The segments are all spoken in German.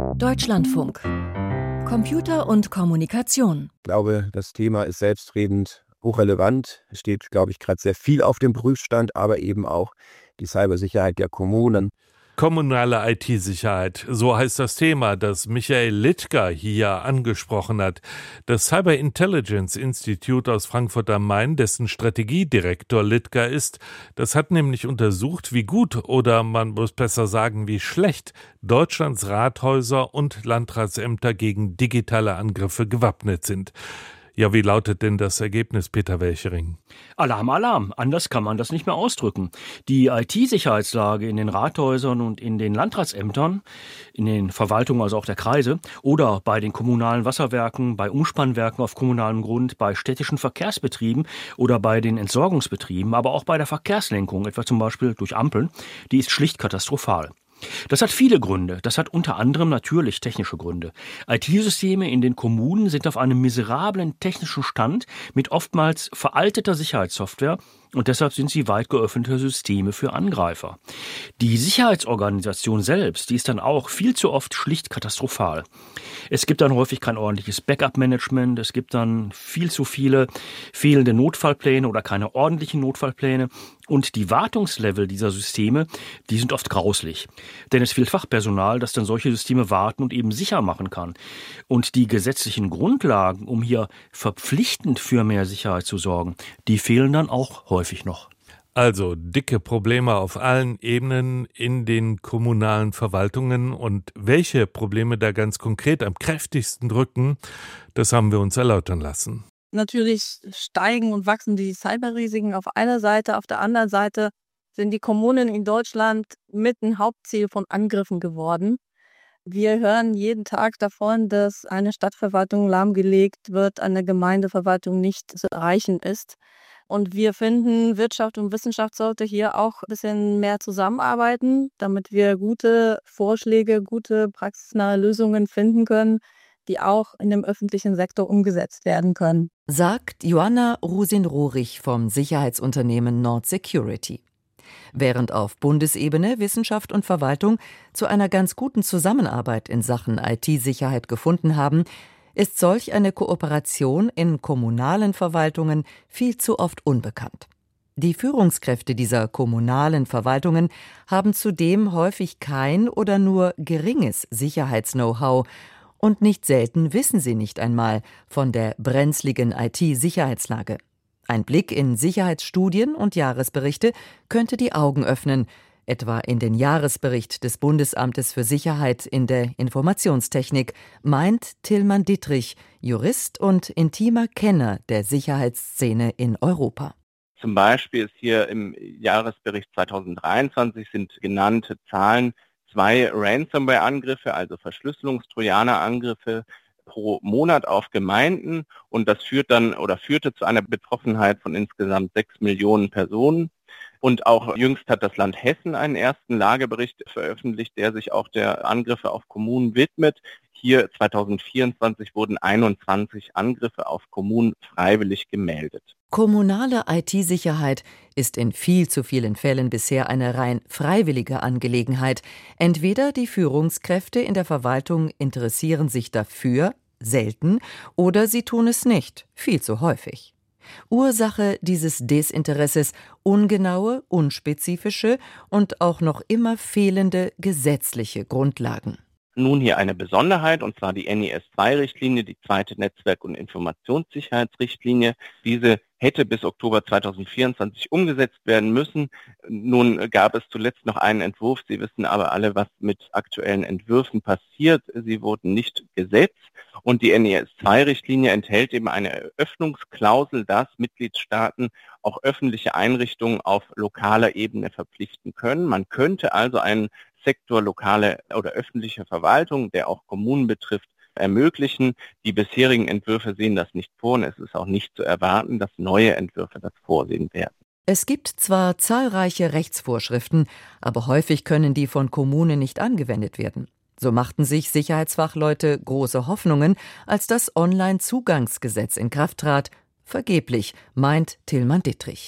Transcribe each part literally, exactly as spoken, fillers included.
Deutschlandfunk. Computer und Kommunikation. Ich glaube, das Thema ist selbstredend hochrelevant. Es steht, glaube ich, gerade sehr viel auf dem Prüfstand, aber eben auch die Cybersicherheit der Kommunen. Kommunale I T-Sicherheit, so heißt das Thema, das Michael Littger hier angesprochen hat. Das Cyber Intelligence Institute aus Frankfurt am Main, dessen Strategiedirektor Littger ist, das hat nämlich untersucht, wie gut oder man muss besser sagen, wie schlecht Deutschlands Rathäuser und Landratsämter gegen digitale Angriffe gewappnet sind. Ja, wie lautet denn das Ergebnis, Peter Welchering? Alarm, Alarm. Anders kann man das nicht mehr ausdrücken. Die I T-Sicherheitslage in den Rathäusern und in den Landratsämtern, in den Verwaltungen, also auch der Kreise, oder bei den kommunalen Wasserwerken, bei Umspannwerken auf kommunalem Grund, bei städtischen Verkehrsbetrieben oder bei den Entsorgungsbetrieben, aber auch bei der Verkehrslenkung, etwa zum Beispiel durch Ampeln, die ist schlicht katastrophal. Das hat viele Gründe. Das hat unter anderem natürlich technische Gründe. I T-Systeme in den Kommunen sind auf einem miserablen technischen Stand mit oftmals veralteter Sicherheitssoftware und deshalb sind sie weit geöffnete Systeme für Angreifer. Die Sicherheitsorganisation selbst, die ist dann auch viel zu oft schlicht katastrophal. Es gibt dann häufig kein ordentliches Backup-Management, es gibt dann viel zu viele fehlende Notfallpläne oder keine ordentlichen Notfallpläne. Und die Wartungslevel dieser Systeme, die sind oft grauslich. Denn es fehlt Fachpersonal, das dann solche Systeme warten und eben sicher machen kann. Und die gesetzlichen Grundlagen, um hier verpflichtend für mehr Sicherheit zu sorgen, die fehlen dann auch häufig noch. Also dicke Probleme auf allen Ebenen in den kommunalen Verwaltungen. Und welche Probleme da ganz konkret am kräftigsten drücken, das haben wir uns erläutern lassen. Natürlich steigen und wachsen die Cyberrisiken auf einer Seite. Auf der anderen Seite sind die Kommunen in Deutschland mit ein Hauptziel von Angriffen geworden. Wir hören jeden Tag davon, dass eine Stadtverwaltung lahmgelegt wird, eine Gemeindeverwaltung nicht zu erreichen ist. Und wir finden, Wirtschaft und Wissenschaft sollte hier auch ein bisschen mehr zusammenarbeiten, damit wir gute Vorschläge, gute praxisnahe Lösungen finden können, die auch in dem öffentlichen Sektor umgesetzt werden können. Sagt Joanna Rusin-Rohrig vom Sicherheitsunternehmen Nord Security. Während auf Bundesebene Wissenschaft und Verwaltung zu einer ganz guten Zusammenarbeit in Sachen I T-Sicherheit gefunden haben, ist solch eine Kooperation in kommunalen Verwaltungen viel zu oft unbekannt. Die Führungskräfte dieser kommunalen Verwaltungen haben zudem häufig kein oder nur geringes Sicherheits-Know-how und nicht selten wissen sie nicht einmal von der brenzligen I T-Sicherheitslage. Ein Blick in Sicherheitsstudien und Jahresberichte könnte die Augen öffnen, etwa in den Jahresbericht des Bundesamtes für Sicherheit in der Informationstechnik, meint Tilman Dittrich, Jurist und intimer Kenner der Sicherheitsszene in Europa. Zum Beispiel ist hier im Jahresbericht zweitausenddreiundzwanzig sind genannte Zahlen zwei Ransomware-Angriffe, also Verschlüsselungstrojaner-Angriffe pro Monat auf Gemeinden, und das führt dann oder führte zu einer Betroffenheit von insgesamt sechs Millionen Personen. Und auch jüngst hat das Land Hessen einen ersten Lagebericht veröffentlicht, der sich auch der Angriffe auf Kommunen widmet. Hier zweitausendvierundzwanzig wurden einundzwanzig Angriffe auf Kommunen freiwillig gemeldet. Kommunale I T-Sicherheit ist in viel zu vielen Fällen bisher eine rein freiwillige Angelegenheit. Entweder die Führungskräfte in der Verwaltung interessieren sich dafür, selten, oder sie tun es nicht, viel zu häufig. Ursache dieses Desinteresses ungenaue, unspezifische und auch noch immer fehlende gesetzliche Grundlagen. Nun hier eine Besonderheit, und zwar die N I S zwei Richtlinie, die zweite Netzwerk- und Informationssicherheitsrichtlinie. Diese hätte bis Oktober zweitausendvierundzwanzig umgesetzt werden müssen. Nun gab es zuletzt noch einen Entwurf. Sie wissen aber alle, was mit aktuellen Entwürfen passiert. Sie wurden nicht gesetzt. Und die N I S zwei Richtlinie enthält eben eine Öffnungsklausel, dass Mitgliedstaaten auch öffentliche Einrichtungen auf lokaler Ebene verpflichten können. Man könnte also einen Sektor lokale oder öffentliche Verwaltung, der auch Kommunen betrifft, ermöglichen. Die bisherigen Entwürfe sehen das nicht vor, und es ist auch nicht zu erwarten, dass neue Entwürfe das vorsehen werden. Es gibt zwar zahlreiche Rechtsvorschriften, aber häufig können die von Kommunen nicht angewendet werden. So machten sich Sicherheitsfachleute große Hoffnungen, als das Onlinezugangsgesetz in Kraft trat. Vergeblich, meint Tilman Dittrich.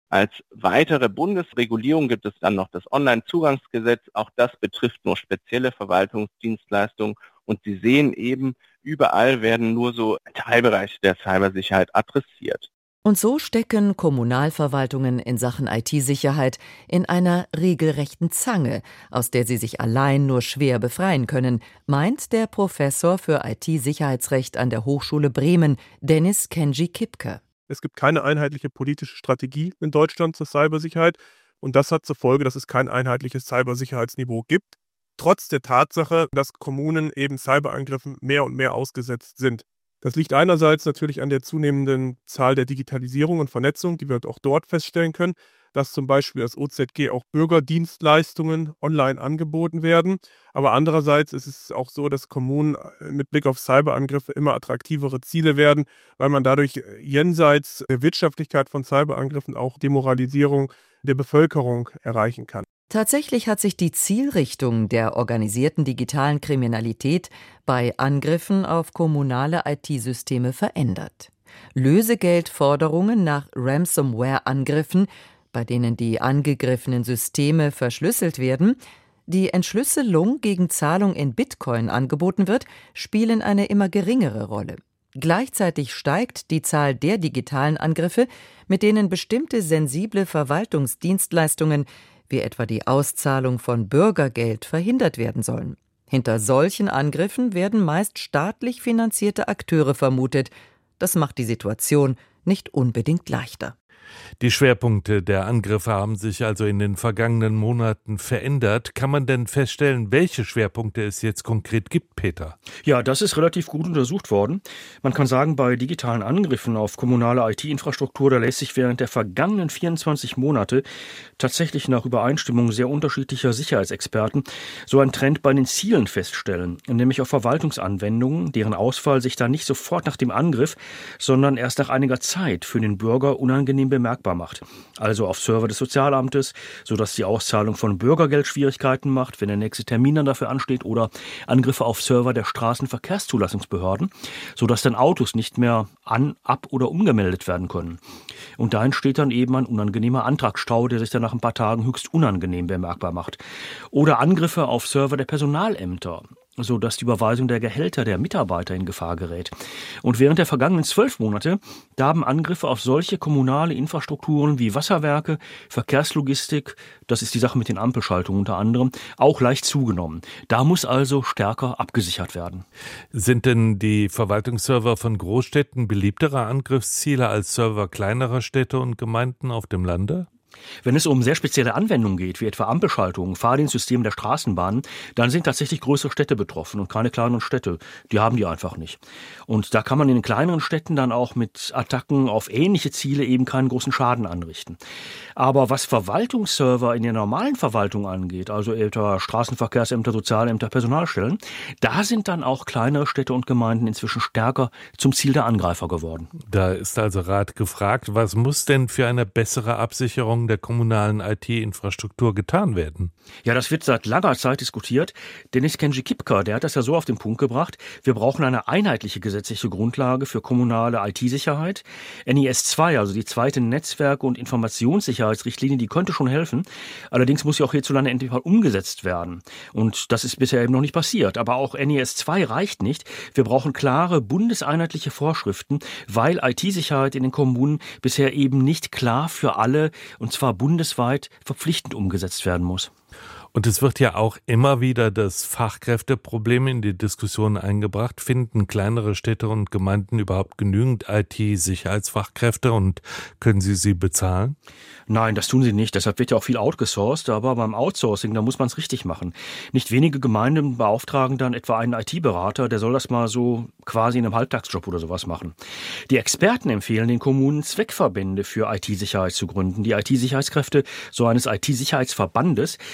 Als weitere Bundesregulierung gibt es dann noch das Onlinezugangsgesetz. Auch das betrifft nur spezielle Verwaltungsdienstleistungen. Und Sie sehen eben, überall werden nur so Teilbereiche der Cybersicherheit adressiert. Und so stecken Kommunalverwaltungen in Sachen I T-Sicherheit in einer regelrechten Zange, aus der sie sich allein nur schwer befreien können, meint der Professor für I T-Sicherheitsrecht an der Hochschule Bremen, Dennis Kenji Kipke. Es gibt keine einheitliche politische Strategie in Deutschland zur Cybersicherheit und das hat zur Folge, dass es kein einheitliches Cybersicherheitsniveau gibt, trotz der Tatsache, dass Kommunen eben Cyberangriffen mehr und mehr ausgesetzt sind. Das liegt einerseits natürlich an der zunehmenden Zahl der Digitalisierung und Vernetzung, die wir auch dort feststellen können, dass zum Beispiel als O Z G auch Bürgerdienstleistungen online angeboten werden. Aber andererseits ist es auch so, dass Kommunen mit Blick auf Cyberangriffe immer attraktivere Ziele werden, weil man dadurch jenseits der Wirtschaftlichkeit von Cyberangriffen auch Demoralisierung der Bevölkerung erreichen kann. Tatsächlich hat sich die Zielrichtung der organisierten digitalen Kriminalität bei Angriffen auf kommunale I T-Systeme verändert. Lösegeldforderungen nach Ransomware-Angriffen, bei denen die angegriffenen Systeme verschlüsselt werden, die Entschlüsselung gegen Zahlung in Bitcoin angeboten wird, spielen eine immer geringere Rolle. Gleichzeitig steigt die Zahl der digitalen Angriffe, mit denen bestimmte sensible Verwaltungsdienstleistungen wie etwa die Auszahlung von Bürgergeld verhindert werden sollen. Hinter solchen Angriffen werden meist staatlich finanzierte Akteure vermutet. Das macht die Situation nicht unbedingt leichter. Die Schwerpunkte der Angriffe haben sich also in den vergangenen Monaten verändert. Kann man denn feststellen, welche Schwerpunkte es jetzt konkret gibt, Peter? Ja, das ist relativ gut untersucht worden. Man kann sagen, bei digitalen Angriffen auf kommunale I T-Infrastruktur, da lässt sich während der vergangenen vierundzwanzig Monate tatsächlich nach Übereinstimmung sehr unterschiedlicher Sicherheitsexperten so ein Trend bei den Zielen feststellen, nämlich auf Verwaltungsanwendungen, deren Ausfall sich dann nicht sofort nach dem Angriff, sondern erst nach einiger Zeit für den Bürger unangenehm bemerkbar macht. Also auf Server des Sozialamtes, sodass die Auszahlung von Bürgergeld Schwierigkeiten macht, wenn der nächste Termin dann dafür ansteht, oder Angriffe auf Server der Straßenverkehrszulassungsbehörden, sodass dann Autos nicht mehr an-, ab- oder umgemeldet werden können. Und da entsteht dann eben ein unangenehmer Antragsstau, der sich dann nach ein paar Tagen höchst unangenehm bemerkbar macht. Oder Angriffe auf Server der Personalämter, sodass die Überweisung der Gehälter der Mitarbeiter in Gefahr gerät. Und während der vergangenen zwölf Monate, da haben Angriffe auf solche kommunale Infrastrukturen wie Wasserwerke, Verkehrslogistik, das ist die Sache mit den Ampelschaltungen unter anderem, auch leicht zugenommen. Da muss also stärker abgesichert werden. Sind denn die Verwaltungsserver von Großstädten beliebtere Angriffsziele als Server kleinerer Städte und Gemeinden auf dem Lande? Wenn es um sehr spezielle Anwendungen geht, wie etwa Ampelschaltungen, Fahrdienstsysteme der Straßenbahnen, dann sind tatsächlich größere Städte betroffen und keine kleineren Städte. Die haben die einfach nicht. Und da kann man in den kleineren Städten dann auch mit Attacken auf ähnliche Ziele eben keinen großen Schaden anrichten. Aber was Verwaltungsserver in der normalen Verwaltung angeht, also etwa Straßenverkehrsämter, Sozialämter, Personalstellen, da sind dann auch kleinere Städte und Gemeinden inzwischen stärker zum Ziel der Angreifer geworden. Da ist also Rat gefragt, was muss denn für eine bessere Absicherung der kommunalen I T-Infrastruktur getan werden? Ja, das wird seit langer Zeit diskutiert. Dennis Kenji Kipke, der hat das ja so auf den Punkt gebracht. Wir brauchen eine einheitliche gesetzliche Grundlage für kommunale I T-Sicherheit. N I S zwei, also die zweite Netzwerk- und Informationssicherheitsrichtlinie, die könnte schon helfen. Allerdings muss sie auch hierzulande endlich mal umgesetzt werden. Und das ist bisher eben noch nicht passiert. Aber auch N I S zwei reicht nicht. Wir brauchen klare bundeseinheitliche Vorschriften, weil I T-Sicherheit in den Kommunen bisher eben nicht klar für alle und zwar bundesweit verpflichtend umgesetzt werden muss. Und es wird ja auch immer wieder das Fachkräfteproblem in die Diskussion eingebracht. Finden kleinere Städte und Gemeinden überhaupt genügend I T-Sicherheitsfachkräfte und können sie sie bezahlen? Nein, das tun sie nicht. Deshalb wird ja auch viel outgesourced. Aber beim Outsourcing, da muss man es richtig machen. Nicht wenige Gemeinden beauftragen dann etwa einen I T-Berater, der soll das mal so quasi in einem Halbtagsjob oder sowas machen. Die Experten empfehlen den Kommunen, Zweckverbände für I T-Sicherheit zu gründen. Die I T-Sicherheitskräfte so eines I T-Sicherheitsverbandes, die könnten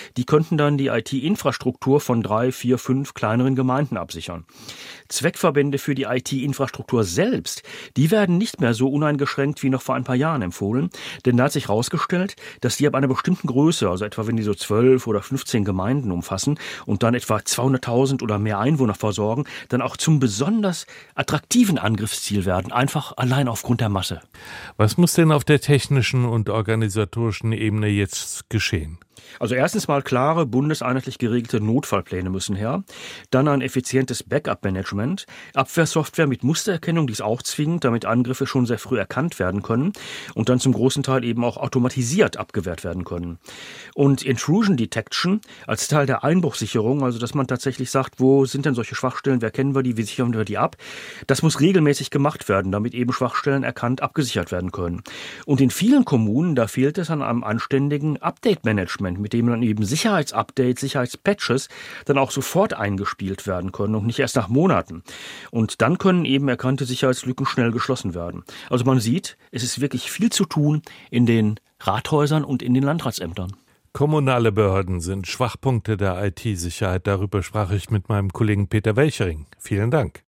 könnten dann die I T-Infrastruktur von drei, vier, fünf kleineren Gemeinden absichern. Zweckverbände für die I T-Infrastruktur selbst, die werden nicht mehr so uneingeschränkt wie noch vor ein paar Jahren empfohlen, denn da hat sich herausgestellt, dass die ab einer bestimmten Größe, also etwa wenn die so zwölf oder fünfzehn Gemeinden umfassen und dann etwa zweihunderttausend oder mehr Einwohner versorgen, dann auch zum besonders attraktiven Angriffsziel werden, einfach allein aufgrund der Masse. Was muss denn auf der technischen und organisatorischen Ebene jetzt geschehen? Also erstens mal klare, bundeseinheitlich geregelte Notfallpläne müssen her. Dann ein effizientes Backup-Management. Abwehrsoftware mit Mustererkennung, die ist auch zwingend, damit Angriffe schon sehr früh erkannt werden können und dann zum großen Teil eben auch automatisiert abgewehrt werden können. Und Intrusion Detection als Teil der Einbruchsicherung, also dass man tatsächlich sagt, wo sind denn solche Schwachstellen, wer kennen wir die, wie sichern wir die ab? Das muss regelmäßig gemacht werden, damit eben Schwachstellen erkannt abgesichert werden können. Und in vielen Kommunen, da fehlt es an einem anständigen Update-Management, mit dem dann eben Sicherheitsupdates, Sicherheitspatches dann auch sofort eingespielt werden können und nicht erst nach Monaten. Und dann können eben erkannte Sicherheitslücken schnell geschlossen werden. Also man sieht, es ist wirklich viel zu tun in den Rathäusern und in den Landratsämtern. Kommunale Behörden sind Schwachpunkte der I T-Sicherheit. Darüber sprach ich mit meinem Kollegen Peter Welchering. Vielen Dank.